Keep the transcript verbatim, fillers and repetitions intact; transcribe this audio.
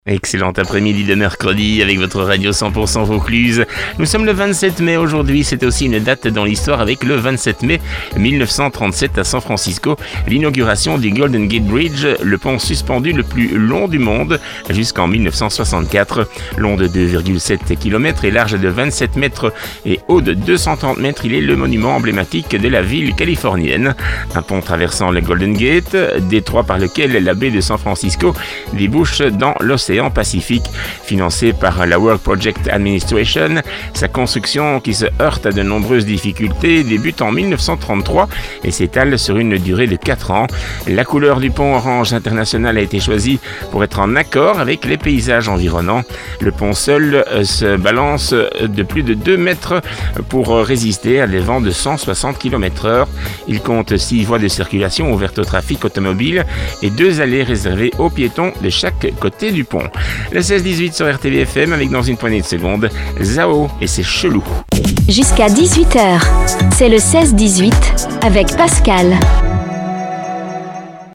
Excellent après-midi de mercredi avec votre radio cent pour cent Vaucluse. Nous sommes le vingt-sept mai aujourd'hui, c'est aussi une date dans l'histoire avec le vingt-sept mai mille neuf cent trente-sept à San Francisco, l'inauguration du Golden Gate Bridge, le pont suspendu le plus long du monde jusqu'en mille neuf cent soixante-quatre. Long de deux virgule sept kilomètres et large de vingt-sept mètres et haut de deux cent trente mètres, il est le monument emblématique de la ville californienne. Un pont traversant le Golden Gate, détroit par lequel la baie de San Francisco débouche dans l'océan Pacifique, financé par la World Project Administration. Sa construction, qui se heurte à de nombreuses difficultés, débute en mille neuf cent trente-trois et s'étale sur une durée de quatre ans. La couleur du pont orange international a été choisie pour être en accord avec les paysages environnants. Le pont seul se balance de plus de deux mètres pour résister à des vents de cent soixante kilomètres heure. Il compte six voies de circulation ouvertes au trafic automobile et deux allées réservées aux piétons de chaque côté du pont. Le seize dix-huit sur R T V F M avec dans une poignée de secondes, Zao et c'est chelou. Jusqu'à dix-huit heures, c'est le seize dix-huit avec Pascal.